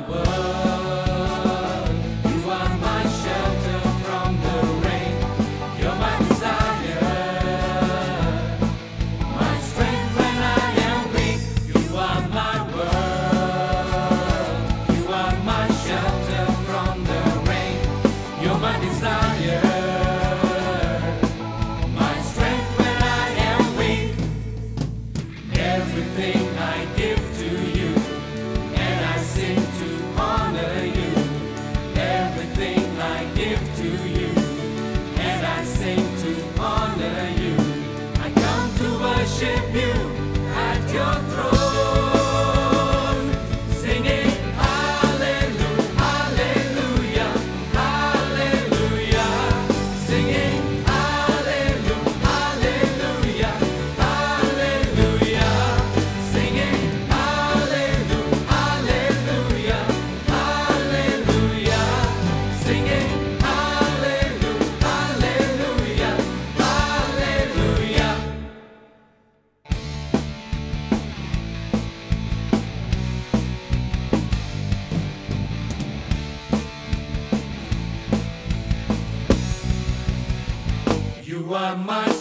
world. You are my shelter from the rain. You're my desire, my strength when I am weak. You are my world. You are my shelter from the rain. You're my desire. Everything I give to you, and I sing to honor you. Everything I give to you, and I sing to honor you. I come to worship you at your throne, singing hallelujah, hallelujah, hallelujah, singing hallelujah, hallelujah, hallelujah. You are my